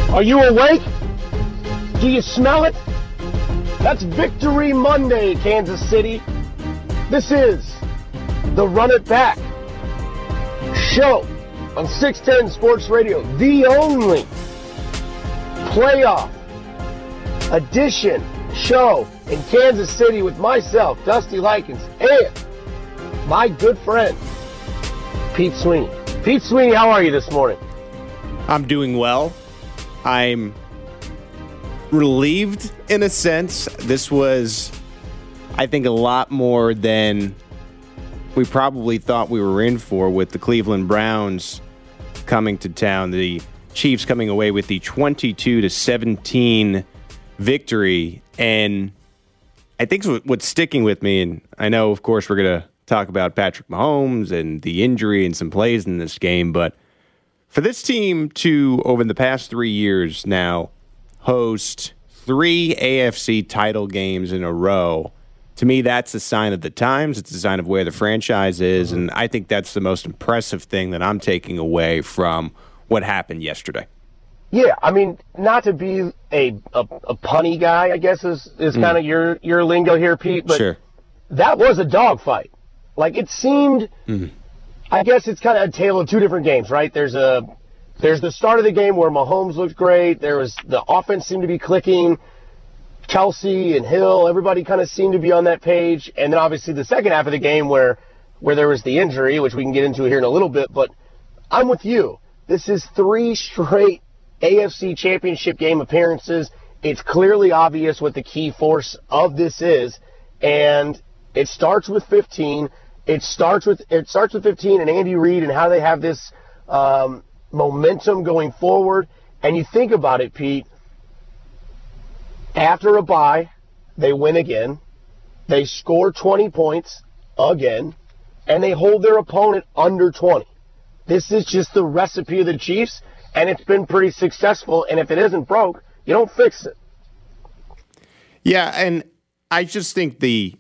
Are you awake? Do you smell it? That's Victory Monday, Kansas City. This is the Run It Back show on 610 Sports Radio, the only playoff edition show in Kansas City with myself, Dusty Likens, and my good friend, Pete Sweeney. Pete Sweeney, how are you this morning? I'm doing well. I'm relieved in a sense. This was, I think, a lot more than we probably thought we were in for with the Cleveland Browns coming to town. The Chiefs coming away with the 22-17 victory. And I think what's sticking with me, and I know, of course, we're going to talk about Patrick Mahomes and the injury and some plays in this game, but for this team to, over the past 3 years now, host 3 AFC title games in a row, to me, that's a sign of the times. It's a sign of where the franchise is, and I think that's the most impressive thing that I'm taking away from what happened yesterday. Yeah, I mean, not to be a punny guy, I guess is kind of your lingo here, Pete, but sure. That was a dogfight. Like, it seemed, I guess it's kind of a tale of two different games, right? There's the start of the game where Mahomes looked great. There was the offense seemed to be clicking. Kelsey and Hill, everybody kind of seemed to be on that page. And then obviously the second half of the game where there was the injury, which we can get into here in a little bit. But I'm with you. This is 3 straight AFC Championship game appearances. It's clearly obvious what the key force of this is. And it starts with 15. It starts with 15 and Andy Reid and how they have this momentum going forward. And you think about it, Pete, after a bye, they win again. They score 20 points again, and they hold their opponent under 20. This is just the recipe of the Chiefs, and it's been pretty successful. And if it isn't broke, you don't fix it. Yeah, and I just think the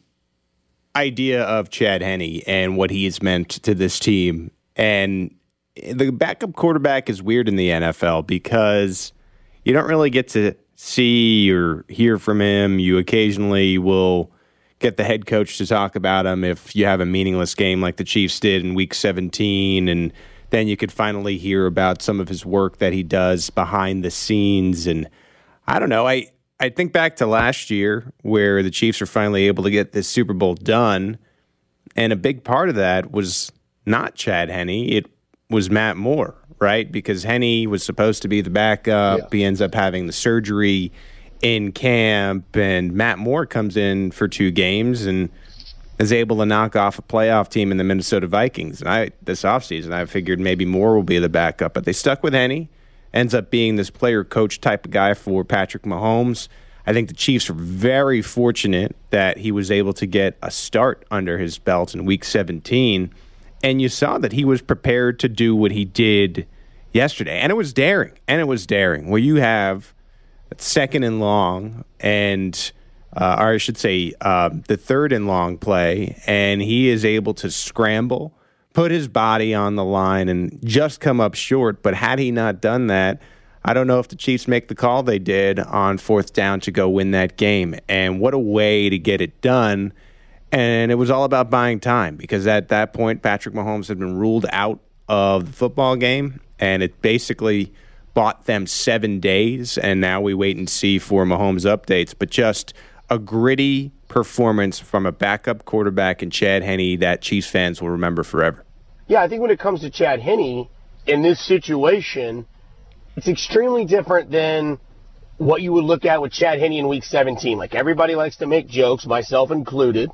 idea of Chad Henne and what he has meant to this team, and the backup quarterback is weird in the NFL because you don't really get to see or hear from him. You occasionally will get the head coach to talk about him if you have a meaningless game like the Chiefs did in Week 17, and then you could finally hear about some of his work that he does behind the scenes. And I don't know, I think back to last year where the Chiefs were finally able to get this Super Bowl done, and a big part of that was not Chad Henne, it was Matt Moore, right? Because Henne was supposed to be the backup. Yeah. He ends up having the surgery in camp, and Matt Moore comes in for 2 games and is able to knock off a playoff team in the Minnesota Vikings. And this offseason, I figured maybe Moore will be the backup, but they stuck with Henne. Ends up being this player-coach type of guy for Patrick Mahomes. I think the Chiefs are very fortunate that he was able to get a start under his belt in Week 17. And you saw that he was prepared to do what he did yesterday. And it was daring. Where you have second and long and, or I should say, the third and long play, and he is able to scramble, put his body on the line, and just come up short. But had he not done that, I don't know if the Chiefs make the call they did on 4th down to go win that game. And what a way to get it done. And it was all about buying time because at that point, Patrick Mahomes had been ruled out of the football game, and it basically bought them 7 days, and now we wait and see for Mahomes updates. But just a gritty performance from a backup quarterback in Chad Henne that Chiefs fans will remember forever. Yeah, I think when it comes to Chad Henne, in this situation, it's extremely different than what you would look at with Chad Henne in Week 17. Like, everybody likes to make jokes, myself included,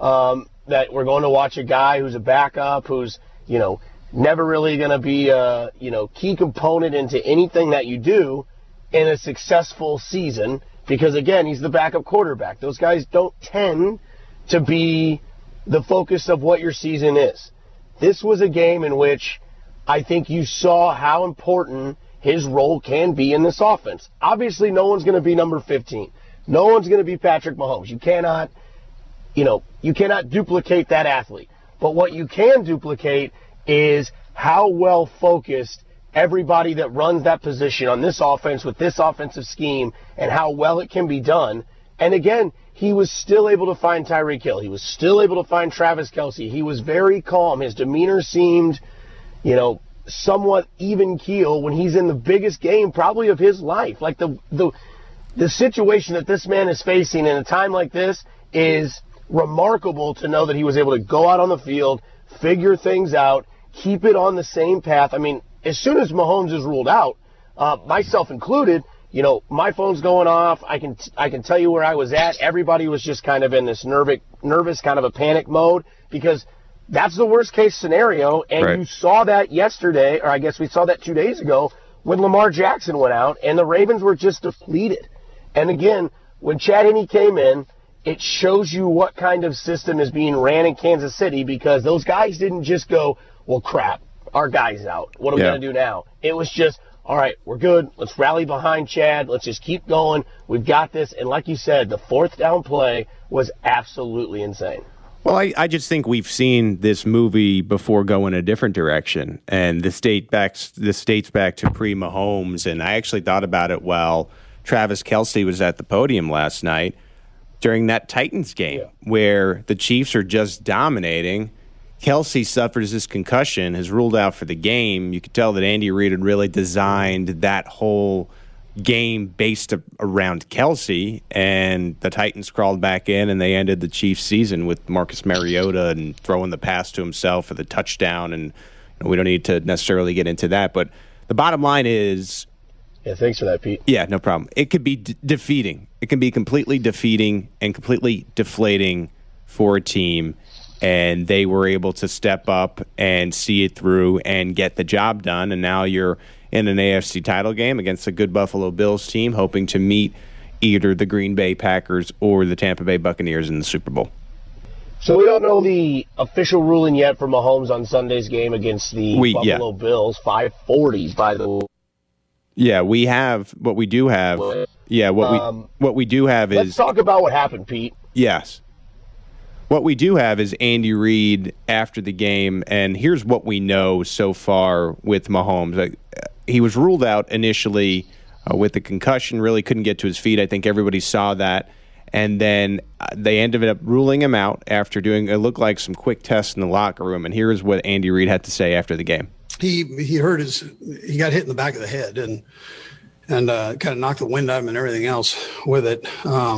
that we're going to watch a guy who's a backup, who's, never really going to be a, key component into anything that you do in a successful season because, again, he's the backup quarterback. Those guys don't tend to be the focus of what your season is. This was a game in which I think you saw how important his role can be in this offense. Obviously, no one's going to be number 15. No one's going to be Patrick Mahomes. You cannot duplicate that athlete. But what you can duplicate is how well focused everybody that runs that position on this offense with this offensive scheme and how well it can be done. And again, he was still able to find Tyreek Hill. He was still able to find Travis Kelce. He was very calm. His demeanor seemed, somewhat even keel when he's in the biggest game probably of his life. Like the situation that this man is facing in a time like this is remarkable to know that he was able to go out on the field, figure things out, keep it on the same path. I mean, as soon as Mahomes is ruled out, myself included, my phone's going off. I can tell you where I was at. Everybody was just kind of in this nervous kind of a panic mode because that's the worst case scenario. And right. You saw that yesterday, or I guess we saw that 2 days ago when Lamar Jackson went out and the Ravens were just depleted. And again, when Chad Henne came in, it shows you what kind of system is being ran in Kansas City because those guys didn't just go, well, crap, our guy's out. What are we going to do now? It was just, all right, we're good. Let's rally behind Chad. Let's just keep going. We've got this. And like you said, the fourth down play was absolutely insane. Well, I just think we've seen this movie before go in a different direction. And this dates back to pre-Mahomes. And I actually thought about it while Travis Kelce was at the podium last night during that Titans game where the Chiefs are just dominating. Kelce suffers this concussion, is ruled out for the game. You could tell that Andy Reid had really designed that whole game based around Kelce, and the Titans crawled back in, and they ended the Chiefs' season with Marcus Mariota and throwing the pass to himself for the touchdown. And we don't need to necessarily get into that, but the bottom line is, yeah, thanks for that, Pete. Yeah, no problem. It could be defeating. It can be completely defeating and completely deflating for a team, and they were able to step up and see it through and get the job done. And now you're in an AFC title game against a good Buffalo Bills team, hoping to meet either the Green Bay Packers or the Tampa Bay Buccaneers in the Super Bowl. So we don't know the official ruling yet for Mahomes on Sunday's game against the Buffalo Bills. 540, by the way. Yeah, we have what we do have. Yeah, what we do have is. Let's talk about what happened, Pete. Yes. What we do have is Andy Reid after the game, and here's what we know so far with Mahomes. He was ruled out initially with the concussion, really couldn't get to his feet. I think everybody saw that. And then they ended up ruling him out after doing, it looked like, some quick tests in the locker room. And here is what Andy Reid had to say after the game. He got hit in the back of the head and kind of knocked the wind out of him and everything else with it.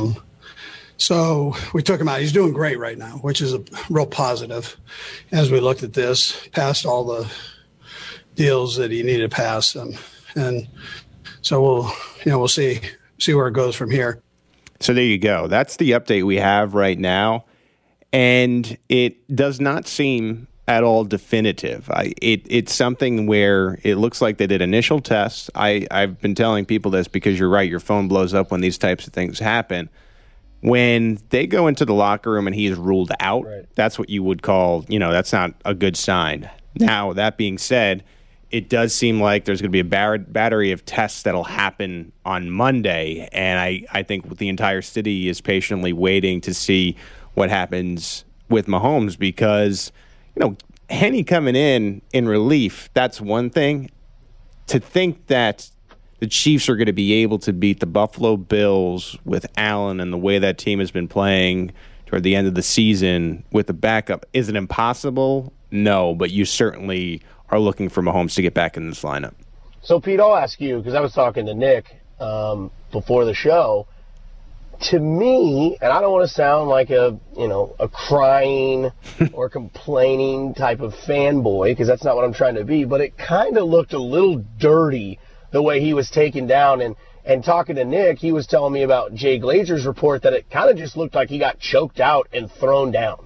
So we took him out. He's doing great right now, which is a real positive as we looked at this, passed all the deals that he needed to pass. And so we'll see where it goes from here. So there you go. That's the update we have right now. And it does not seem at all definitive. It's something where it looks like they did initial tests. I've been telling people this because you're right, your phone blows up when these types of things happen. When they go into the locker room and he is ruled out, right, that's what you would call, that's not a good sign. Now, that being said, it does seem like there's going to be a battery of tests that'll happen on Monday, and I think the entire city is patiently waiting to see what happens with Mahomes because, Henne coming in relief, that's one thing. To think that the Chiefs are going to be able to beat the Buffalo Bills with Allen and the way that team has been playing toward the end of the season with the backup, is it impossible? No, but you certainly are looking for Mahomes to get back in this lineup. So, Pete, I'll ask you, because I was talking to Nick before the show. To me, and I don't want to sound like a crying or complaining type of fanboy, because that's not what I'm trying to be, but it kind of looked a little dirty the way he was taken down. And talking to Nick, he was telling me about Jay Glazer's report that it kind of just looked like he got choked out and thrown down.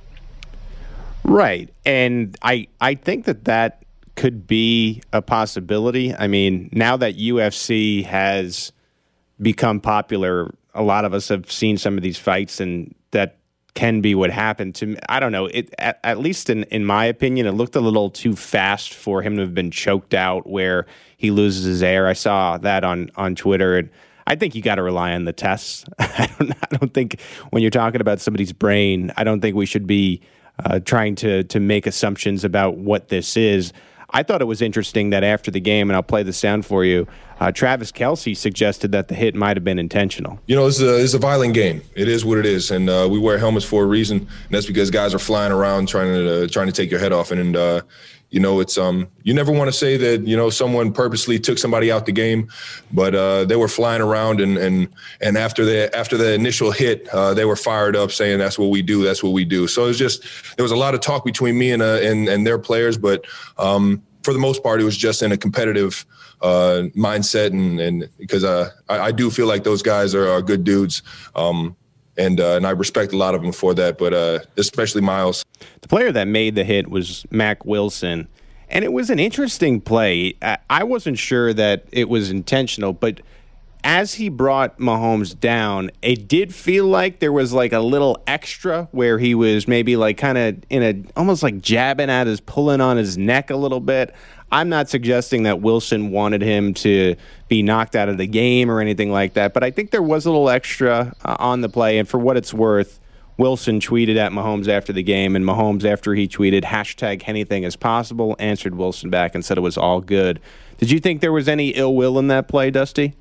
Right. And I think that could be a possibility. I mean, now that UFC has become popular, a lot of us have seen some of these fights, and that can be what happened to me. I don't know. At least in my opinion, it looked a little too fast for him to have been choked out where he loses his air. I saw that on Twitter, and I think you got to rely on the tests. I don't think when you're talking about somebody's brain, I don't think we should be trying to make assumptions about what this is. I thought it was interesting that after the game, and I'll play the sound for you, Travis Kelce suggested that the hit might have been intentional. You know, it's a violent game. It is what it is, and we wear helmets for a reason, and that's because guys are flying around trying to take your head off, and you know, it's you never want to say that, you know, someone purposely took somebody out the game, but they were flying around, and after the initial hit, they were fired up saying that's what we do. So it's just, there was a lot of talk between me and their players, but for the most part, it was just in a competitive mindset, and because I do feel like those guys are good dudes. And I respect a lot of them for that, but especially Miles. The player that made the hit was Mack Wilson, and it was an interesting play. I wasn't sure that it was intentional, but as he brought Mahomes down, it did feel like there was like a little extra where he was maybe like kind of almost like jabbing at pulling on his neck a little bit. I'm not suggesting that Wilson wanted him to be knocked out of the game or anything like that, but I think there was a little extra on the play. And for what it's worth, Wilson tweeted at Mahomes after the game, and Mahomes, after he tweeted, #anything-is-possible, answered Wilson back and said it was all good. Did you think there was any ill will in that play, Dusty?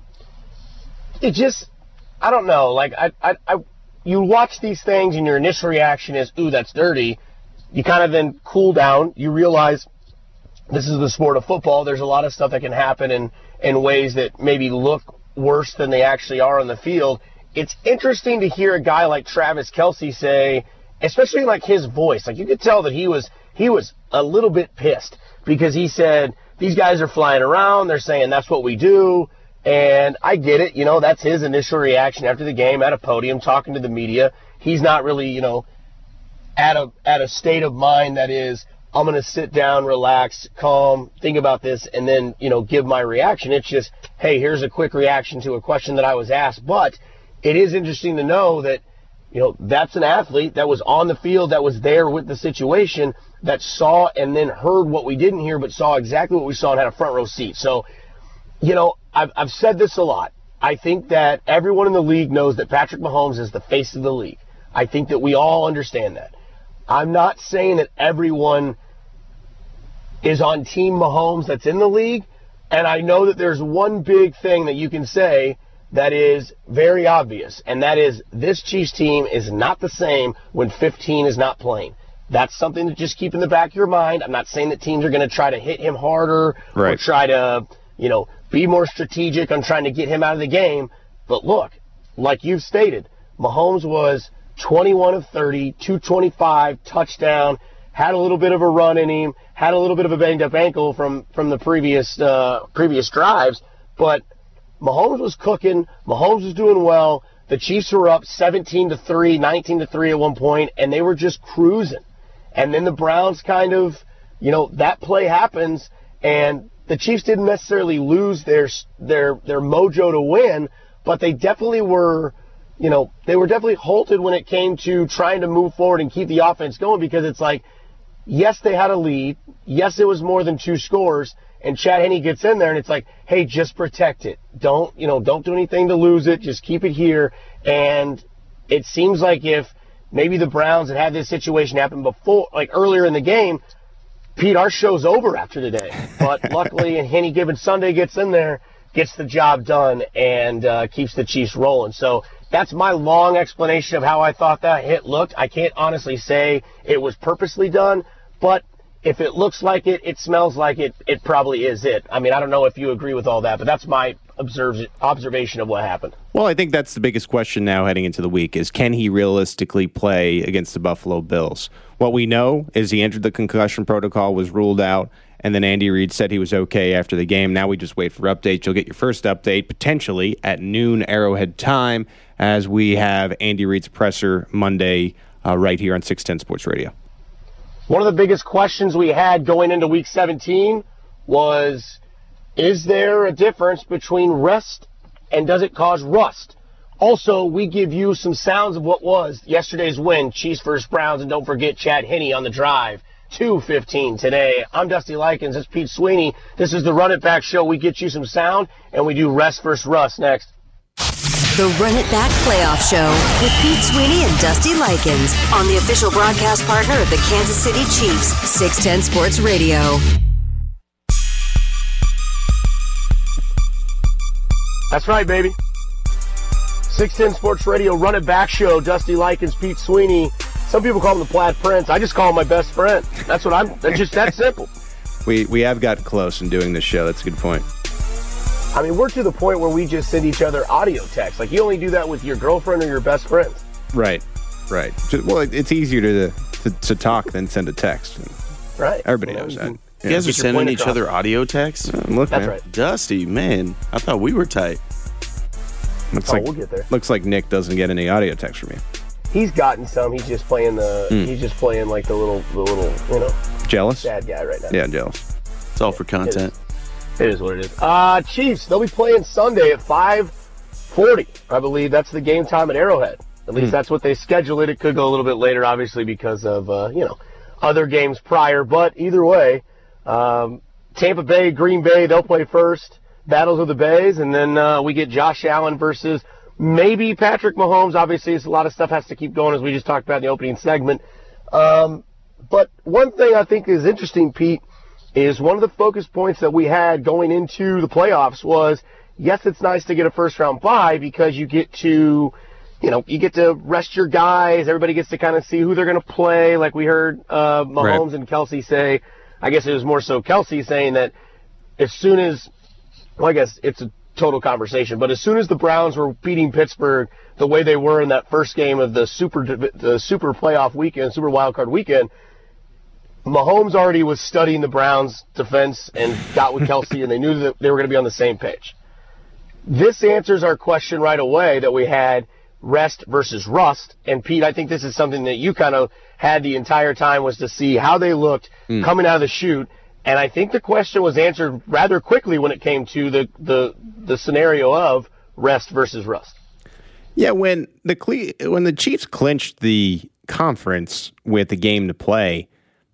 It just, I don't know. Like, you watch these things and your initial reaction is, ooh, that's dirty. You kind of then cool down. You realize this is the sport of football. There's a lot of stuff that can happen in ways that maybe look worse than they actually are on the field. It's interesting to hear a guy like Travis Kelce say, especially like his voice, like you could tell that he was a little bit pissed because he said, these guys are flying around. They're saying that's what we do. And I get it. You know, that's his initial reaction after the game at a podium talking to the media. He's not really, you know, at a state of mind that is, I'm going to sit down, relax, calm, think about this, and then, you know, give my reaction. It's just, hey, here's a quick reaction to a question that I was asked. But it is interesting to know that, you know, that's an athlete that was on the field, that was there with the situation, that saw and then heard what we didn't hear, but saw exactly what we saw and had a front row seat. So, you know, I've said this a lot. I think that everyone in the league knows that Patrick Mahomes is the face of the league. I think that we all understand that. I'm not saying that everyone is on Team Mahomes that's in the league, and I know that there's one big thing that you can say that is very obvious, and that is this Chiefs team is not the same when 15 is not playing. That's something to just keep in the back of your mind. I'm not saying that teams are going to try to hit him harder or try to, you know, be more strategic on trying to get him out of the game. But look, like you've stated, Mahomes was 21 of 30, 225, touchdown, had a little bit of a run in him, had a little bit of a banged-up ankle from the previous drives, but Mahomes was cooking. Mahomes was doing well. The Chiefs were up 17-3, 19-3 at one point, and they were just cruising. And then the Browns kind of, you know, that play happens, and the Chiefs didn't necessarily lose their mojo to win, but they definitely were, you know, they were definitely halted when it came to trying to move forward and keep the offense going, because it's like, yes, they had a lead. Yes, it was more than 2 scores. And Chad Henne gets in there and it's like, hey, just protect it. Don't do anything to lose it. Just keep it here. And it seems like if maybe the Browns had this situation happen before, like earlier in the game, Pete, our show's over after today. But luckily, and Henne given Sunday gets in there, gets the job done, and keeps the Chiefs rolling. So that's my long explanation of how I thought that hit looked. I can't honestly say it was purposely done, but if it looks like it, it smells like it, it probably is it. I mean, I don't know if you agree with all that, but that's my observation of what happened. Well, I think that's the biggest question now heading into the week is, can he realistically play against the Buffalo Bills? What we know is he entered the concussion protocol, was ruled out, and then Andy Reid said he was okay after the game. Now we just wait for updates. You'll get your first update potentially at noon Arrowhead time as we have Andy Reid's presser Monday right here on 610 Sports Radio. One of the biggest questions we had going into Week 17 was, is there a difference between rest and does it cause rust? Also, we give you some sounds of what was yesterday's win, Chiefs versus Browns, and don't forget Chad Henne on the drive. 2:15 today. I'm Dusty Likens. It's Pete Sweeney. This is the Run It Back Show. We get you some sound, and we do rest versus rust next. The Run It Back Playoff Show with Pete Sweeney and Dusty Likens on the official broadcast partner of the Kansas City Chiefs, 610 Sports Radio. That's right, baby. 610 Sports Radio, Run It Back Show. Dusty Likens, Pete Sweeney. Some people call him the Plaid Prince. I just call him my best friend. That's just that simple. We have gotten close in doing this show. That's a good point. I mean, we're to the point where we just send each other audio texts. Like, you only do that with your girlfriend or your best friends. Right. Well, it's easier to talk than send a text. Right. Everybody knows that. You guys are sending each other audio texts? Look, That's man. right. Dusty, man. I thought we were tight. We'll get there. Looks like Nick doesn't get any audio text from you. He's gotten some. He's just playing like the little, Jealous? sad guy right now. Yeah, jealous. It's all for content. It is what it is. Chiefs, they'll be playing Sunday at 5:40. I believe that's the game time at Arrowhead. At least that's what they schedule it. It could go a little bit later, obviously, because of, other games prior. But either way, Tampa Bay, Green Bay, they'll play first. Battles of the Bays. And then we get Josh Allen versus maybe Patrick Mahomes. Obviously, a lot of stuff has to keep going, as we just talked about in the opening segment. But one thing I think is interesting, Pete, is one of the focus points that we had going into the playoffs was, yes, it's nice to get a first-round bye because you get to rest your guys. Everybody gets to kind of see who they're going to play. Like we heard Mahomes and Kelsey say, I guess it was more so Kelsey saying that as soon as, well, I guess it's a total conversation, but as soon as the Browns were beating Pittsburgh the way they were in that first game of the super playoff weekend, super wildcard weekend, Mahomes already was studying the Browns defense and got with Kelsey, and they knew that they were going to be on the same page. This answers our question right away that we had, rest versus rust. And Pete, I think this is something that you kind of had the entire time, was to see how they looked coming out of the chute. And I think the question was answered rather quickly when it came to the scenario of rest versus rust. Yeah, when the Chiefs clinched the conference with the game to play,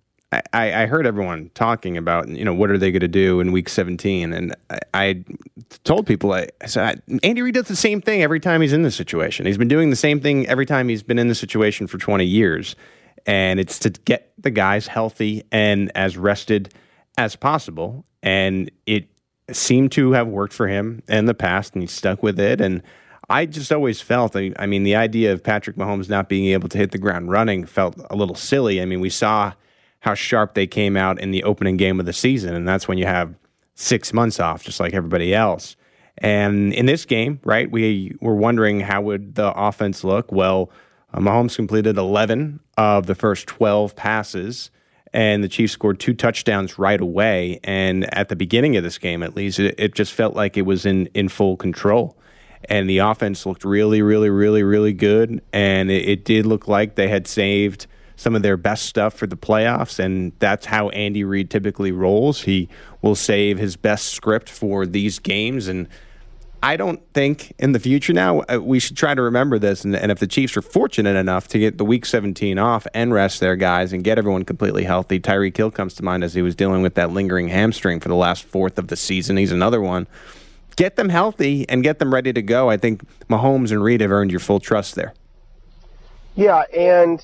I heard everyone talking about, what are they going to do in Week 17, and I told people, I said, Andy Reid does the same thing every time he's in this situation. He's been doing the same thing every time he's been in this situation for 20 years, and it's to get the guys healthy and as rested as possible, and it seemed to have worked for him in the past, and he stuck with it, and I just always felt, the idea of Patrick Mahomes not being able to hit the ground running felt a little silly. We saw how sharp they came out in the opening game of the season, and that's when you have 6 months off, just like everybody else. And in this game, right, we were wondering how would the offense look. Well, Mahomes completed 11 of the first 12 passes, and the Chiefs scored 2 touchdowns right away. And at the beginning of this game, at least, it just felt like it was in full control. And the offense looked really, really, really, really good, and it did look like they had saved some of their best stuff for the playoffs, and that's how Andy Reid typically rolls. He will save his best script for these games, and I don't think in the future now we should try to remember this, and if the Chiefs are fortunate enough to get the Week 17 off and rest their guys and get everyone completely healthy, Tyreek Hill comes to mind as he was dealing with that lingering hamstring for the last fourth of the season. He's another one. Get them healthy and get them ready to go. I think Mahomes and Reid have earned your full trust there. Yeah, and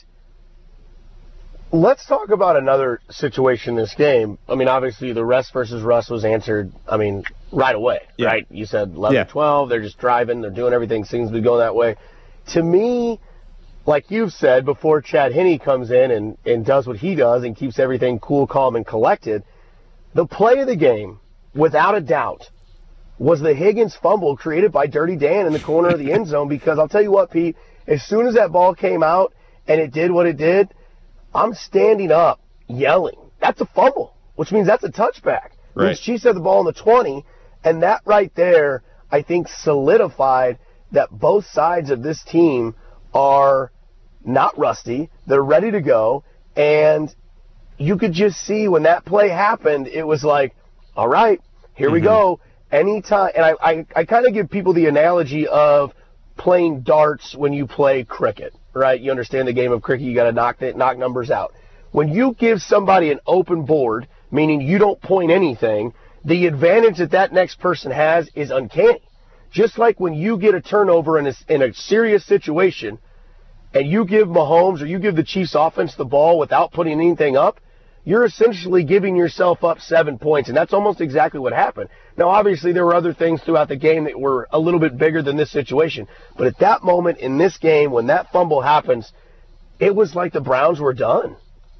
let's talk about another situation in this game. Obviously, the rest versus rust was answered, right away, right? You said 11-12, they're just driving, they're doing everything, seems to be going that way. To me, like you've said, before Chad Henne comes in and does what he does and keeps everything cool, calm, and collected, the play of the game, without a doubt, was the Higgins fumble created by Dirty Dan in the corner of the end zone. Because I'll tell you what, Pete, as soon as that ball came out and it did what it did, I'm standing up yelling, that's a fumble, which means that's a touchback. Right. Which Chiefs had the ball in the 20, and that right there, I think, solidified that both sides of this team are not rusty. They're ready to go, and you could just see when that play happened, it was like, all right, here we go. Anytime, and I kind of give people the analogy of playing darts when you play cricket, right? You understand the game of cricket, you got to knock numbers out. When you give somebody an open board, meaning you don't point anything, the advantage that next person has is uncanny. Just like when you get a turnover in a serious situation and you give Mahomes or you give the Chiefs offense the ball without putting anything up, you're essentially giving yourself up 7 points, and that's almost exactly what happened. Now, obviously, there were other things throughout the game that were a little bit bigger than this situation, but at that moment in this game, when that fumble happens, it was like the Browns were done.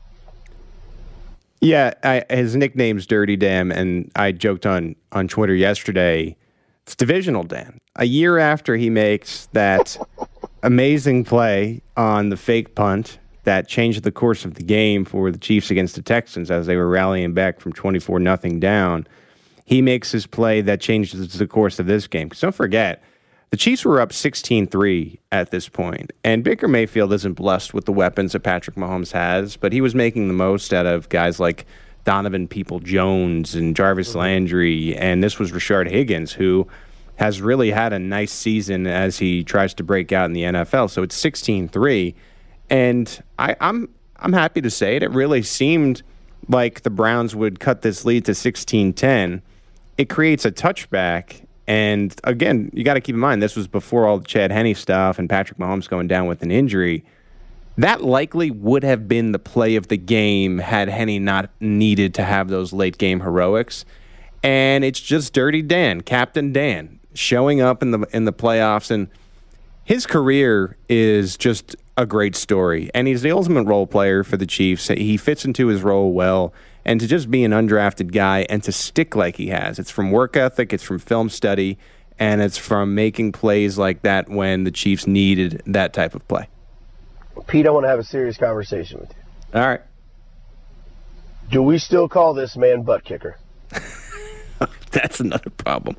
Yeah, his nickname's Dirty Dan, and I joked on Twitter yesterday, it's Divisional Dan. A year after he makes that amazing play on the fake punt that changed the course of the game for the Chiefs against the Texans as they were rallying back from 24-0 down, he makes his play that changes the course of this game. Because don't forget, the Chiefs were up 16-3 at this point, and Baker Mayfield isn't blessed with the weapons that Patrick Mahomes has, but he was making the most out of guys like Donovan People-Jones and Jarvis Landry, and this was Rashard Higgins, who has really had a nice season as he tries to break out in the NFL. So it's 16-3, and I'm happy to say it. It really seemed like the Browns would cut this lead to 16-10. It creates a touchback. And again, you got to keep in mind, this was before all the Chad Henne stuff and Patrick Mahomes going down with an injury. That likely would have been the play of the game had Henne not needed to have those late game heroics. And it's just Dirty Dan, Captain Dan, showing up in the playoffs. And his career is just a great story. And he's the ultimate role player for the Chiefs. He fits into his role well. And to just be an undrafted guy and to stick like he has. It's from work ethic, it's from film study, and it's from making plays like that when the Chiefs needed that type of play. Pete, I want to have a serious conversation with you. All right. Do we still call this man butt kicker? That's another problem.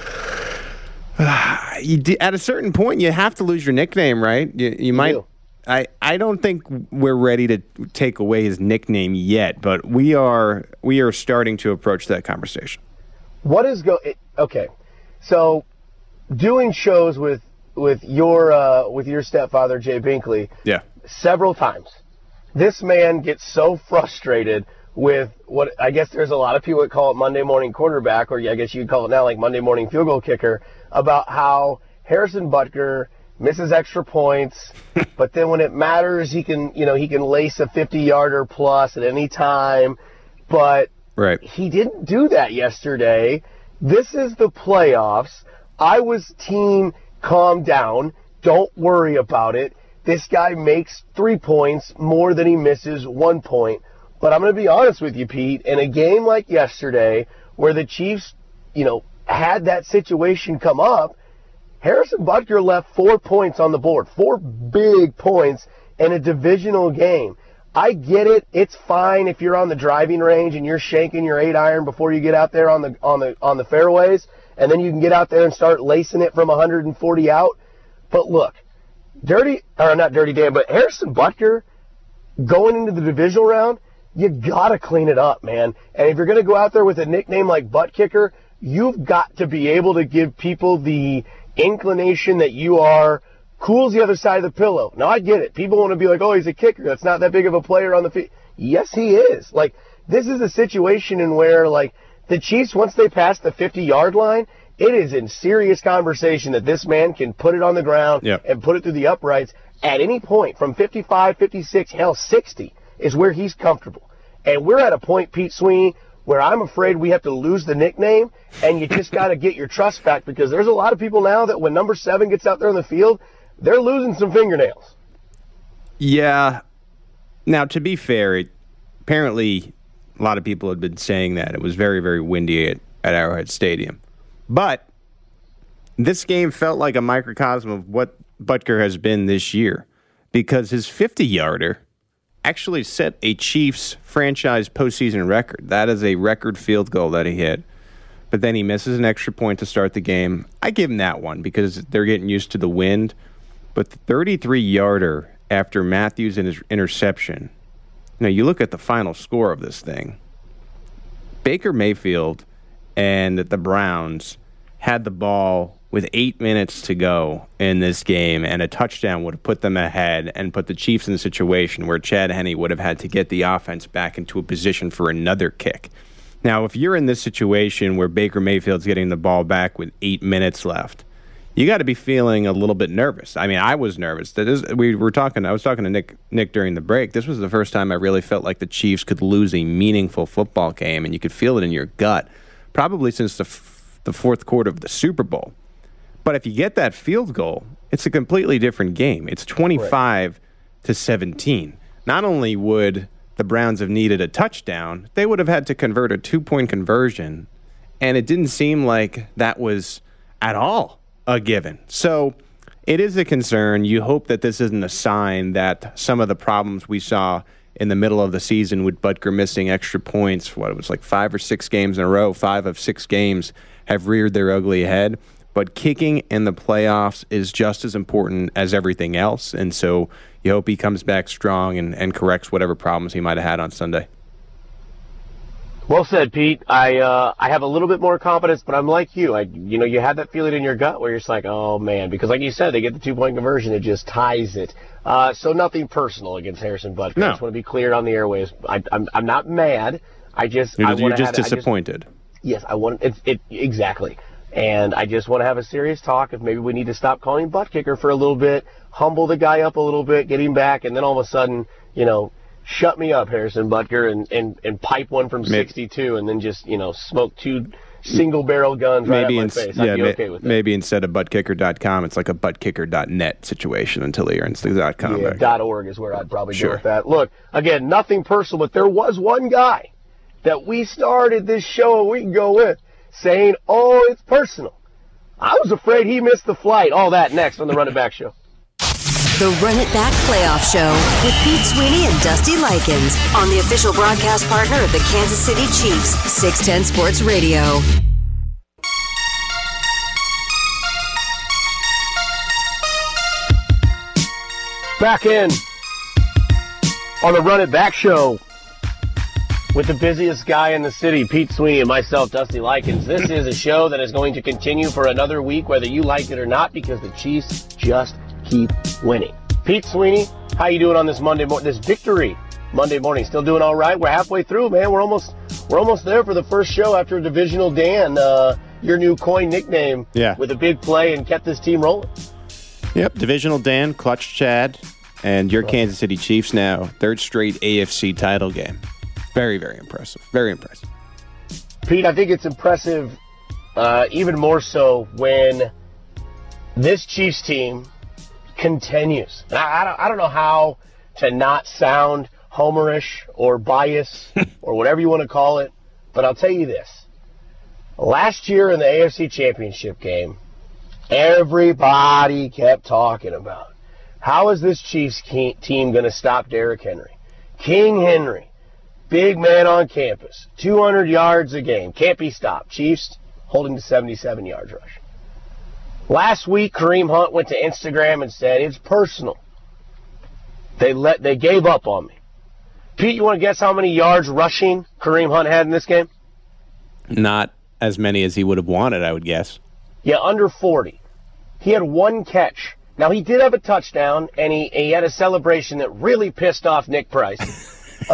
At a certain point, you have to lose your nickname, right? You might... I don't think we're ready to take away his nickname yet, but we are starting to approach that conversation. Okay, so doing shows with your stepfather Jay Binkley, yeah, several times. This man gets so frustrated with what I guess there's a lot of people that call it Monday morning quarterback, or I guess you'd call it now like Monday morning field goal kicker, about how Harrison Butker misses extra points, but then when it matters, he can lace a 50-yarder plus at any time. But right. He didn't do that yesterday. This is the playoffs. I was team calm down. Don't worry about it. This guy makes 3 points more than he misses 1 point. But I'm going to be honest with you, Pete. In a game like yesterday, where the Chiefs, had that situation come up, Harrison Butker left 4 points on the board, 4 big points in a divisional game. I get it. It's fine if you're on the driving range and you're shanking your 8-iron before you get out there on the fairways, and then you can get out there and start lacing it from 140 out. But look, not Dirty Dan, but Harrison Butker going into the divisional round, you gotta clean it up, man. And if you're gonna go out there with a nickname like Butt Kicker, you've got to be able to give people the inclination that you are cool as the other side of the pillow. Now, I get it. People want to be like, oh, he's a kicker. That's not that big of a player on the field. Yes, he is. Like, this is a situation in where, like, the Chiefs, once they pass the 50-yard line, it is in serious conversation that this man can put it on the ground and put it through the uprights at any point from 55, 56, hell, 60 is where he's comfortable. And we're at a point, Pete Sweeney, where I'm afraid we have to lose the nickname, and you just got to get your trust back, because there's a lot of people now that when number 7 gets out there on the field, they're losing some fingernails. Yeah. Now, to be fair, apparently a lot of people had been saying that. It was very, very windy at Arrowhead Stadium. But this game felt like a microcosm of what Butker has been this year, because his 50-yarder actually set a Chiefs franchise postseason record. That is a record field goal that he hit. But then he misses an extra point to start the game. I give him that one because they're getting used to the wind. But the 33-yarder after Matthews and his interception, you look at the final score of this thing. Baker Mayfield and the Browns had the ball with 8 minutes to go in this game, and a touchdown would have put them ahead and put the Chiefs in a situation where Chad Henne would have had to get the offense back into a position for another kick. Now, if you're in this situation where Baker Mayfield's getting the ball back with 8 minutes left, you got to be feeling a little bit nervous. I mean, I was nervous. I was talking to Nick during the break. This was the first time I really felt like the Chiefs could lose a meaningful football game, and you could feel it in your gut, probably since the fourth quarter of the Super Bowl. But if you get that field goal, it's a completely different game. It's 25-17. Not only would the Browns have needed a touchdown, they would have had to convert a 2-point conversion, and it didn't seem like that was at all a given. So it is a concern. You hope that this isn't a sign that some of the problems we saw in the middle of the season with Butker missing extra points, it was like 5 or 6 games in a row, 5 of 6 games have reared their ugly head. But kicking in the playoffs is just as important as everything else. And so you hope he comes back strong and corrects whatever problems he might have had on Sunday. Well said, Pete. I have a little bit more confidence, but I'm like you. You have that feeling in your gut where you're just like, oh, man, because like you said, they get the 2-point conversion. It just ties it. So nothing personal against Harrison Butker. No. I just want to be clear on the airwaves. I'm not mad. You're just disappointed. Yes, I want it exactly. And I just want to have a serious talk if maybe we need to stop calling butt kicker for a little bit, humble the guy up a little bit, get him back, and then all of a sudden, shut me up, Harrison Butker, and pipe one from 62 and then just, smoke 2 single-barrel guns right at my face. I'd be okay with that. Maybe instead of buttkicker.com, it's like a buttkicker.net situation until he earns the .com back. .org is where I'd probably go with that. Look, again, nothing personal, but there was one guy that we started this show a week ago with saying, oh, it's personal. I was afraid he missed the flight. All that next on the Run It Back Show. The Run It Back Playoff Show with Pete Sweeney and Dusty Likens on the official broadcast partner of the Kansas City Chiefs, 610 Sports Radio. Back in on the Run It Back Show with the busiest guy in the city, Pete Sweeney, and myself, Dusty Likens. This is a show that is going to continue for another week, whether you like it or not, because the Chiefs just keep winning. Pete Sweeney, how you doing on this this victory Monday morning? Still doing all right? We're halfway through, man. We're almost there for the first show after Divisional Dan, your new coin nickname, with a big play and kept this team rolling. Yep, Divisional Dan, Clutch Chad, and your Kansas City Chiefs now, 3rd straight AFC title game. Very, very impressive. Very impressive. Pete, I think it's impressive even more so when this Chiefs team continues. I don't know how to not sound homerish or biased or whatever you want to call it, but I'll tell you this. Last year in the AFC Championship game, everybody kept talking about how is this Chiefs team going to stop Derrick Henry? King Henry. Big man on campus, 200 yards a game, can't be stopped. Chiefs holding to 77 yards rush. Last week, Kareem Hunt went to Instagram and said, it's personal. They gave up on me. Pete, you want to guess how many yards rushing Kareem Hunt had in this game? Not as many as he would have wanted, I would guess. Yeah, under 40. He had 1 catch. Now, he did have a touchdown, and he had a celebration that really pissed off Nick Price.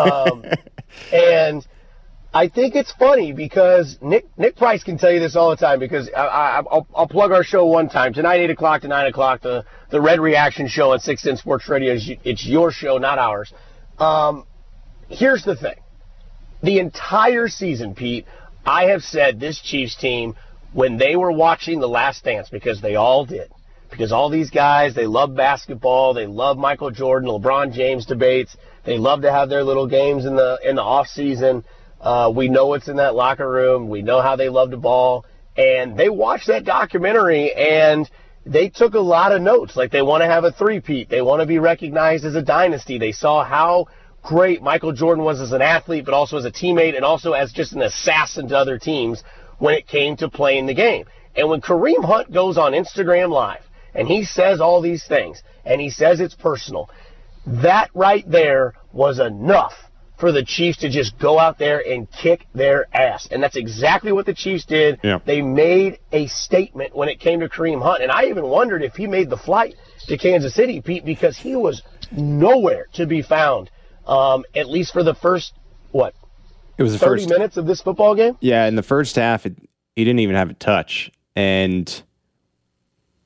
And I think it's funny because Nick Price can tell you this all the time because I'll plug our show one time. Tonight, 8 o'clock to 9 o'clock, the Red Reaction Show on 610 Sports Radio. It's your show, not ours. Here's the thing. The entire season, Pete, I have said this Chiefs team, when they were watching The Last Dance, because they all did, because all these guys, they love basketball, they love Michael Jordan, LeBron James debates, they love to have their little games in the off season. We know what's in that locker room. We know how they love the ball. And they watched that documentary, and they took a lot of notes. Like, they want to have a three-peat. They want to be recognized as a dynasty. They saw how great Michael Jordan was as an athlete, but also as a teammate, and also as just an assassin to other teams when it came to playing the game. And when Kareem Hunt goes on Instagram Live, and he says all these things, and he says it's personal, that right there was enough for the Chiefs to just go out there and kick their ass. And that's exactly what the Chiefs did. Yeah. They made a statement when it came to Kareem Hunt. And I even wondered if he made the flight to Kansas City, Pete, because he was nowhere to be found, at least for the first, It was the 30 minutes of this football game? Yeah, in the first half, he didn't even have a touch. And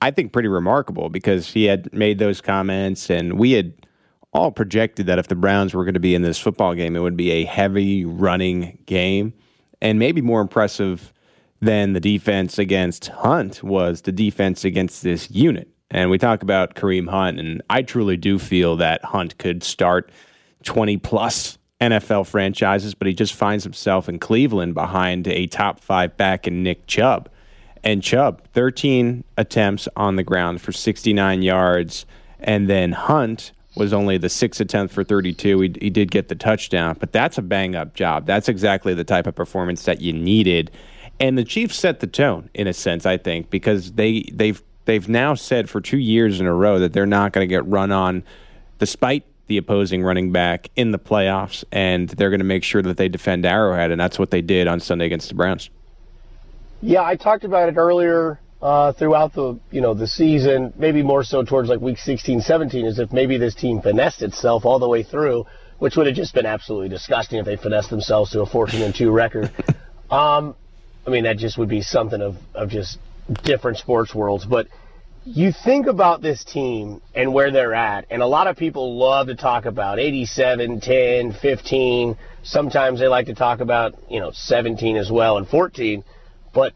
I think, pretty remarkable because he had made those comments, and we had all projected that if the Browns were going to be in this football game, it would be a heavy running game. And maybe more impressive than the defense against Hunt was the defense against this unit. And we talk about Kareem Hunt, and I truly do feel that Hunt could start 20-plus NFL franchises, but he just finds himself in Cleveland behind a top 5 back in Nick Chubb. And Chubb, 13 attempts on the ground for 69 yards, and then Hunt was only the 6th attempt for 32. He did get the touchdown, but that's a bang-up job. That's exactly the type of performance that you needed. And the Chiefs set the tone, in a sense, I think, because they've now said for 2 years in a row that they're not going to get run on despite the opposing running back in the playoffs, and they're going to make sure that they defend Arrowhead, and that's what they did on Sunday against the Browns. Yeah, I talked about it earlier throughout the season, maybe more so towards like week 16, 17, as if maybe this team finessed itself all the way through, which would have just been absolutely disgusting if they finessed themselves to a 14-2 record. I mean, that just would be something of just different sports worlds. But you think about this team and where they're at, and a lot of people love to talk about 87, 10, 15. Sometimes they like to talk about, 17 as well and 14. But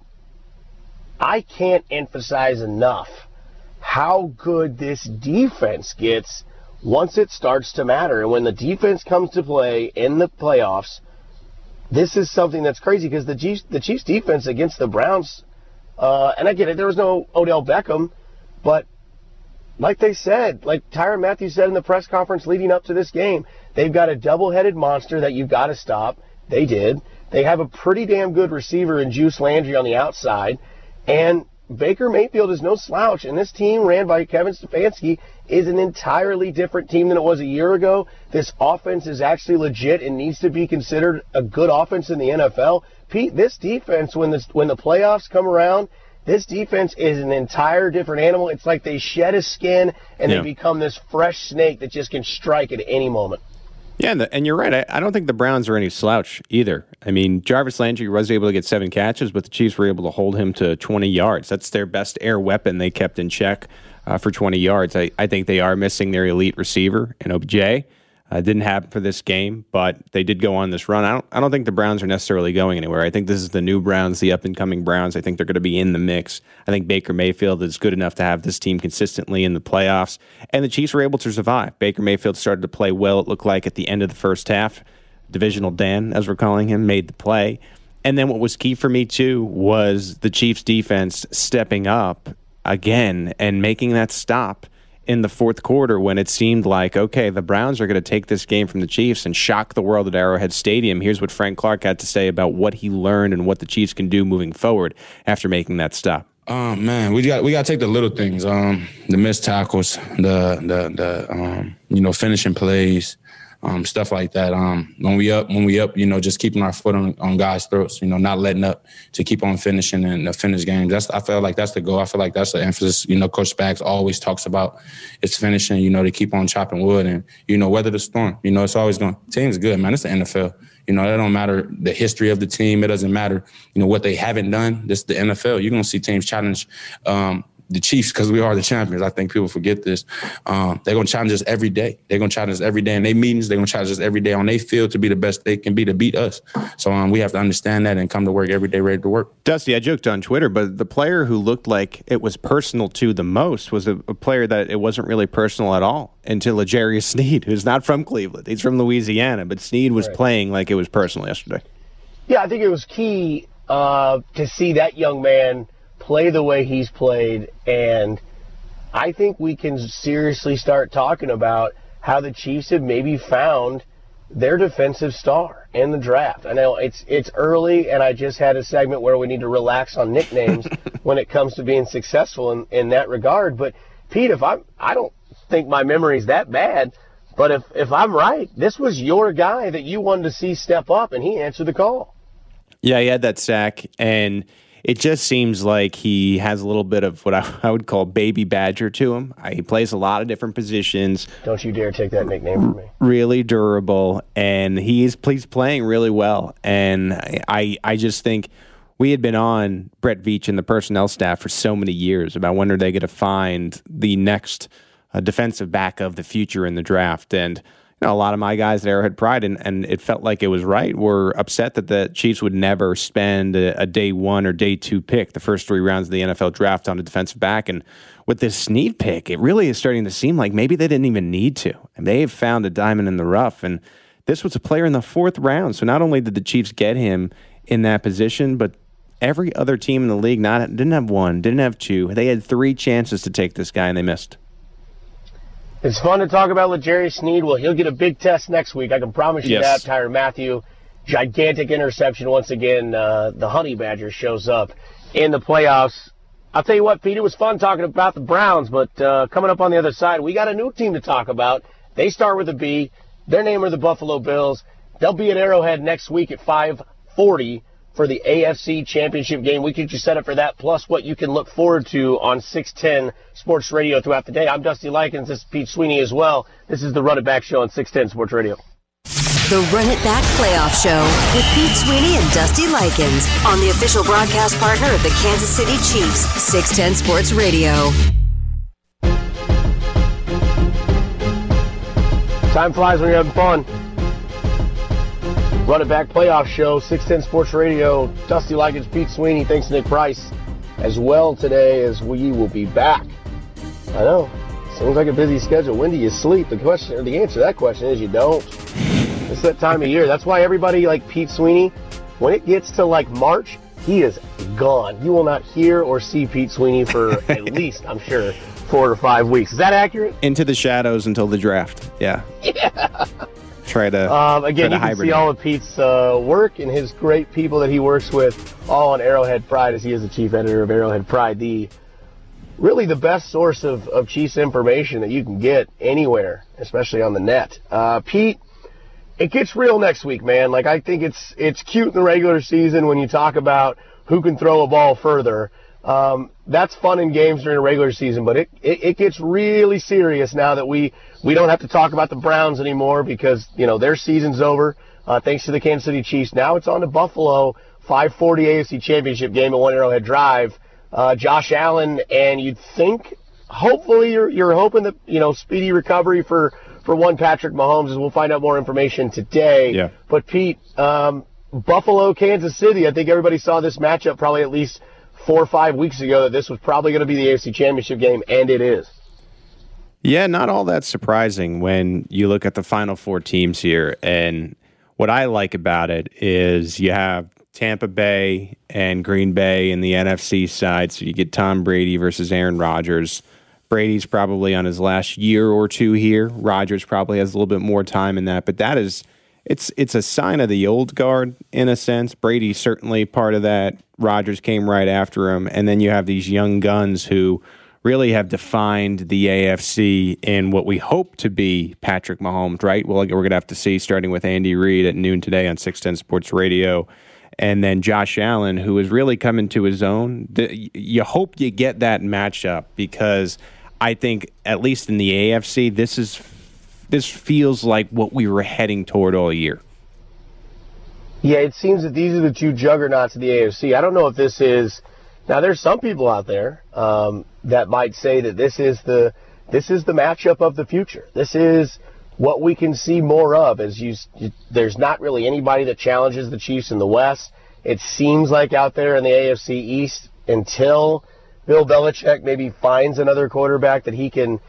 I can't emphasize enough how good this defense gets once it starts to matter. And when the defense comes to play in the playoffs, this is something that's crazy because the Chiefs defense against the Browns, and I get it, there was no Odell Beckham, but like they said, like Tyrann Mathieu said in the press conference leading up to this game, they've got a double-headed monster that you've got to stop. They did. They have a pretty damn good receiver in Juice Landry on the outside. And Baker Mayfield is no slouch, and this team ran by Kevin Stefanski is an entirely different team than it was a year ago. This offense is actually legit and needs to be considered a good offense in the NFL. Pete, this defense, when the playoffs come around, this defense is an entire different animal. It's like they shed a skin and they become this fresh snake that just can strike at any moment. Yeah, and you're right. I don't think the Browns are any slouch either. I mean, Jarvis Landry was able to get 7 catches, but the Chiefs were able to hold him to 20 yards. That's their best air weapon they kept in check for 20 yards. I think they are missing their elite receiver in OBJ. Didn't happen for this game, but they did go on this run. I don't think the Browns are necessarily going anywhere. I think this is the new Browns, the up-and-coming Browns. I think they're going to be in the mix. I think Baker Mayfield is good enough to have this team consistently in the playoffs, and the Chiefs were able to survive. Baker Mayfield started to play well, it looked like, at the end of the first half. Divisional Dan, as we're calling him, made the play. And then what was key for me, too, was the Chiefs' defense stepping up again and making that stop in the fourth quarter when it seemed like, okay, the Browns are going to take this game from the Chiefs and shock the world at Arrowhead Stadium. Here's what Frank Clark had to say about what he learned and what the Chiefs can do moving forward after making that stop. Man, we got to take the little things, the missed tackles, the finishing plays, stuff like that. When we up, just keeping our foot on guys' throats, not letting up to keep on finishing and finish games. I feel like that's the goal. I feel like that's the emphasis. Coach Spags always talks about it's finishing, to keep on chopping wood and, weather the storm. It's always going, team's good, man. It's the NFL. It don't matter the history of the team. It doesn't matter, what they haven't done. This is the NFL. You're going to see teams challenge the Chiefs because we are the champions. I think people forget this. They're going to challenge us every day. They're going to challenge us every day in their meetings. They're going to challenge us every day on their field to be the best they can be to beat us. So we have to understand that and come to work every day ready to work. Dusty, I joked on Twitter, but the player who looked like it was personal to the most was a player that it wasn't really personal at all until L'Jarius Sneed, who's not from Cleveland. He's from Louisiana, but Sneed was playing like it was personal yesterday. Yeah, I think it was key to see that young man play the way he's played, and I think we can seriously start talking about how the Chiefs have maybe found their defensive star in the draft. I know it's early, and I just had a segment where we need to relax on nicknames when it comes to being successful in that regard. But Pete, I don't think my memory's that bad, but if I'm right, this was your guy that you wanted to see step up, and he answered the call. Yeah, he had that sack, and it just seems like he has a little bit of what I would call baby Badger to him. He plays a lot of different positions. Don't you dare take that nickname from me. Really durable, and he's playing really well. And I just think we had been on Brett Veach and the personnel staff for so many years about when are they going to find the next defensive back of the future in the draft. And a lot of my guys at Arrowhead Pride, and it felt like it was right, were upset that the Chiefs would never spend a day 1 or day 2 pick, the first 3 rounds of the NFL draft, on a defensive back. And with this Snead pick, it really is starting to seem like maybe they didn't even need to. And they have found a diamond in the rough. And this was a player in the 4th round. So not only did the Chiefs get him in that position, but every other team in the league didn't have 1, didn't have 2. They had 3 chances to take this guy, and they missed. It's fun to talk about L'Jarius Sneed. Well, he'll get a big test next week. I can promise you that. Tyrann Mathieu, gigantic interception once again. The Honey Badger shows up in the playoffs. I'll tell you what, Pete, it was fun talking about the Browns, but coming up on the other side, we got a new team to talk about. They start with a B. Their name are the Buffalo Bills. They'll be at Arrowhead next week at 5:40 for the AFC Championship game. We get you set up for that, plus what you can look forward to on 610 Sports Radio throughout the day. I'm Dusty Likens. This is Pete Sweeney as well. This is the Run It Back Show on 610 Sports Radio. The Run It Back Playoff Show with Pete Sweeney and Dusty Likens on the official broadcast partner of the Kansas City Chiefs, 610 Sports Radio. Time flies when you're having fun. Run It Back Playoff Show, 610 Sports Radio. Dusty Likens, Pete Sweeney. Thanks to Nick Price as well today, as we will be back. I know, seems like a busy schedule. When do you sleep? The answer to that question is you don't. It's that time of year. That's why everybody like Pete Sweeney, when it gets to like March, he is gone. You will not hear or see Pete Sweeney for at least, I'm sure, 4 or 5 weeks. Is that accurate? Into the shadows until the draft. Yeah. Try to again, you can see all of Pete's work and his great people that he works with all on Arrowhead Pride, as he is the chief editor of Arrowhead Pride, really the best source of Chiefs information that you can get anywhere, especially on the net. Pete, it gets real next week, man. Like, I think it's cute in the regular season when you talk about who can throw a ball further. That's fun in games during the regular season, but it gets really serious now that we don't have to talk about the Browns anymore because, their season's over, thanks to the Kansas City Chiefs. Now it's on to Buffalo, 5:40 AFC Championship game at One Arrowhead Drive. Josh Allen, and you'd think, hopefully you're hoping that, speedy recovery for one Patrick Mahomes, as we'll find out more information today. Yeah. But Pete, Buffalo, Kansas City, I think everybody saw this matchup probably at least 4 or 5 weeks ago that this was probably going to be the AFC Championship game, and it is. Yeah, not all that surprising when you look at the final 4 teams here. And what I like about it is you have Tampa Bay and Green Bay in the NFC side, so you get Tom Brady versus Aaron Rodgers. Brady's probably on his last year or 2 here. Rodgers probably has a little bit more time in that, but that is it's a sign of the old guard in a sense. Brady's certainly part of that. Rodgers came right after him, and then you have these young guns who really have defined the AFC in what we hope to be Patrick Mahomes, right? Well, we're going to have to see, starting with Andy Reid at noon today on 610 Sports Radio. And then Josh Allen, who is really coming to his own. You hope you get that matchup because I think, at least in the AFC, this feels like what we were heading toward all year. Yeah, it seems that these are the 2 juggernauts of the AFC. I don't know if this is... Now, there's some people out there that might say that this is the matchup of the future. This is what we can see more of. There's not really anybody that challenges the Chiefs in the West. It seems like out there in the AFC East, until Bill Belichick maybe finds another quarterback that he can,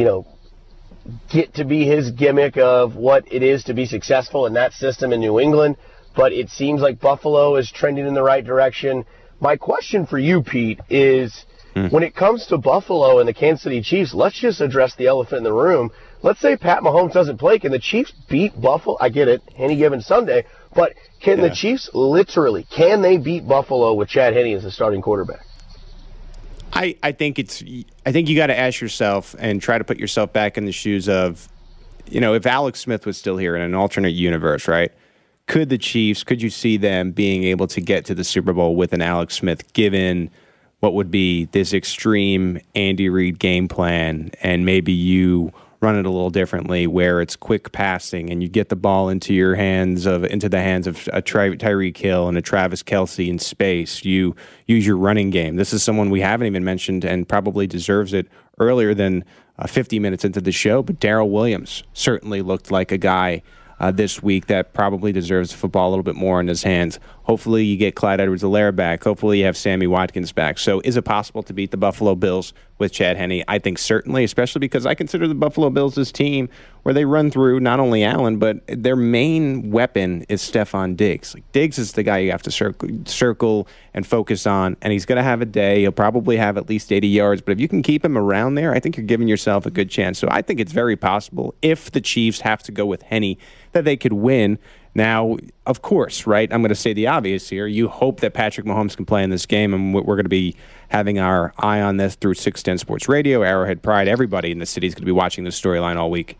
get to be his gimmick of what it is to be successful in that system in New England. But it seems like Buffalo is trending in the right direction. My question for you, Pete, is when it comes to Buffalo and the Kansas City Chiefs, let's just address the elephant in the room. Let's say Pat Mahomes doesn't play. Can the Chiefs beat Buffalo? I get it, any given Sunday. But can the Chiefs can they beat Buffalo with Chad Henne as the starting quarterback? I think you got to ask yourself and try to put yourself back in the shoes of, if Alex Smith was still here in an alternate universe, right? Could you see them being able to get to the Super Bowl with an Alex Smith, given what would be this extreme Andy Reid game plan, and maybe you run it a little differently, where it's quick passing and you get the ball into the hands of a Tyreek Hill and a Travis Kelce in space. You use your running game. This is someone we haven't even mentioned and probably deserves it earlier than 50 minutes into the show, but Darrell Williams certainly looked like a guy this week that probably deserves the football a little bit more in his hands. Hopefully you get Clyde Edwards-Helaire back. Hopefully you have Sammy Watkins back. So is it possible to beat the Buffalo Bills with Chad Henne? I think certainly, especially because I consider the Buffalo Bills this team where they run through not only Allen, but their main weapon is Stephon Diggs. Like, Diggs is the guy you have to circle and focus on, and he's going to have a day. He'll probably have at least 80 yards, but if you can keep him around there, I think you're giving yourself a good chance. So I think it's very possible, if the Chiefs have to go with Henne, that they could win. Now, of course, right, I'm going to say the obvious here. You hope that Patrick Mahomes can play in this game, and we're going to be having our eye on this through 610 Sports Radio, Arrowhead Pride. Everybody in the city is going to be watching this storyline all week.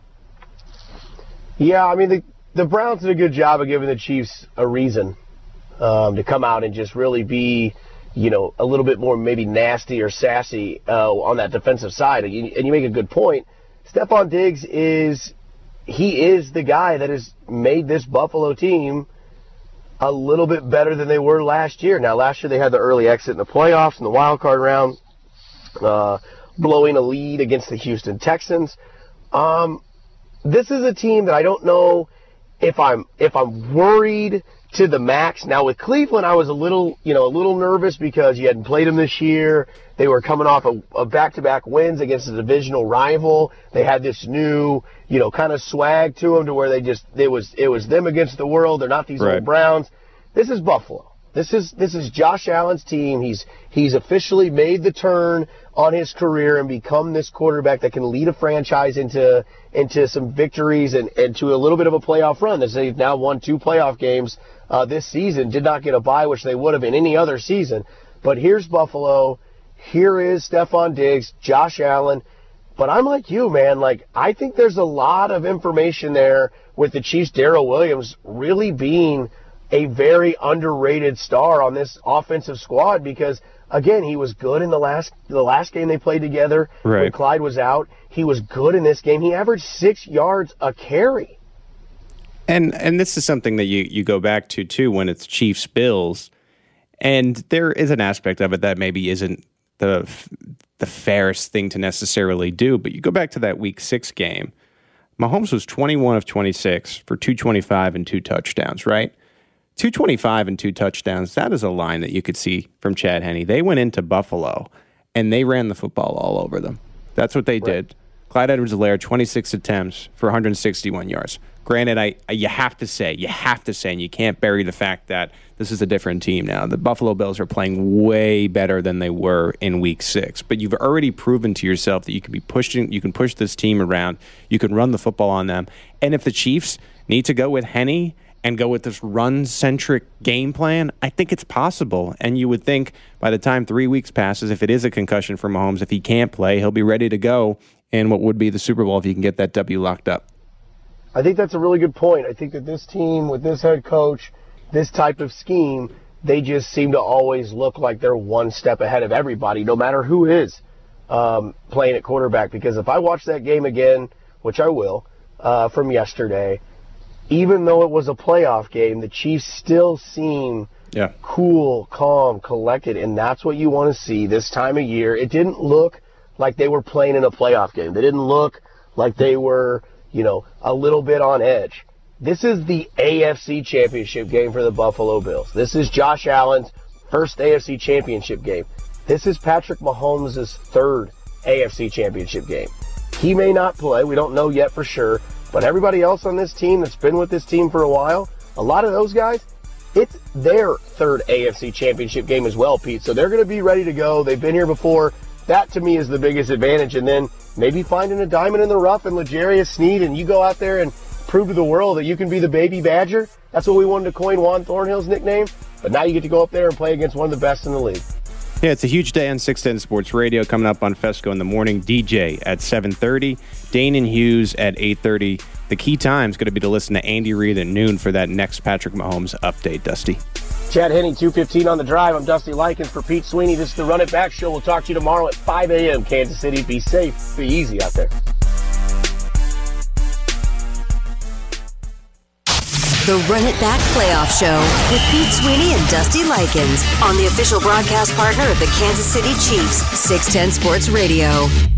Yeah, I mean, the Browns did a good job of giving the Chiefs a reason to come out and just really be, a little bit more maybe nasty or sassy on that defensive side. And you make a good point. Stephon Diggs is the guy that has made this Buffalo team a little bit better than they were last year. Now, last year they had the early exit in the playoffs in the wild card round, blowing a lead against the Houston Texans. This is a team that I don't know if I'm worried to the max. Now with Cleveland, I was a little nervous because you hadn't played them this year. They were coming off a back-to-back wins against a divisional rival. They had this new, kind of swag to them to where it was them against the world. They're not these old Browns. This is Buffalo. This is Josh Allen's team. He's officially made the turn on his career and become this quarterback that can lead a franchise into some victories and to a little bit of a playoff run. They've now won 2 playoff games this season, did not get a bye, which they would have in any other season. But here's Buffalo. Here is Stephon Diggs, Josh Allen. But I'm like you, man. Like, I think there's a lot of information there with the Chiefs' Darrell Williams really being a very underrated star on this offensive squad because, again, he was good in the last game they played together when Clyde was out. He was good in this game. He averaged 6 yards a carry. And this is something that you go back to, too, when it's Chiefs-Bills. And there is an aspect of it that maybe isn't the fairest thing to necessarily do. But you go back to that Week 6 game. Mahomes was 21 of 26 for 225 and 2 touchdowns, right? 225 and 2 touchdowns, that is a line that you could see from Chad Henne. They went into Buffalo, and they ran the football all over them. That's what they did. Clyde Edwards-Helaire, 26 attempts for 161 yards. Granted, you have to say, and you can't bury the fact that this is a different team now. The Buffalo Bills are playing way better than they were in Week 6. But you've already proven to yourself that you can push this team around. You can run the football on them. And if the Chiefs need to go with Henne and go with this run-centric game plan, I think it's possible. And you would think by the time 3 weeks passes, if it is a concussion for Mahomes, if he can't play, he'll be ready to go in what would be the Super Bowl if he can get that W locked up. I think that's a really good point. I think that this team, with this head coach, this type of scheme, they just seem to always look like they're one step ahead of everybody, no matter who is playing at quarterback. Because if I watch that game again, which I will, from yesterday, even though it was a playoff game, the Chiefs still seem cool, calm, collected, and that's what you want to see this time of year. It didn't look like they were playing in a playoff game. They didn't look like they were, a little bit on edge. This is the AFC Championship game for the Buffalo Bills. This is Josh Allen's first AFC Championship game. This is Patrick Mahomes' third AFC Championship game. He may not play. We don't know yet for sure. But everybody else on this team that's been with this team for a while, a lot of those guys, it's their third AFC Championship game as well, Pete. So they're going to be ready to go. They've been here before. That, to me, is the biggest advantage. And then maybe finding a diamond in the rough in L'Jarius Sneed, and you go out there and prove to the world that you can be the baby Badger. That's what we wanted to coin Juan Thornhill's nickname. But now you get to go up there and play against one of the best in the league. Yeah, it's a huge day on 610 Sports Radio coming up on Fesco in the morning. DJ at 7:30, Dane and Hughes at 8:30. The key time is going to be to listen to Andy Reid at noon for that next Patrick Mahomes update, Dusty. Chad Henne, 2:15 on the drive. I'm Dusty Likens for Pete Sweeney. This is the Run It Back Show. We'll talk to you tomorrow at 5 a.m. Kansas City. Be safe. Be easy out there. The Run It Back Playoff Show with Pete Sweeney and Dusty Likens on the official broadcast partner of the Kansas City Chiefs, 610 Sports Radio.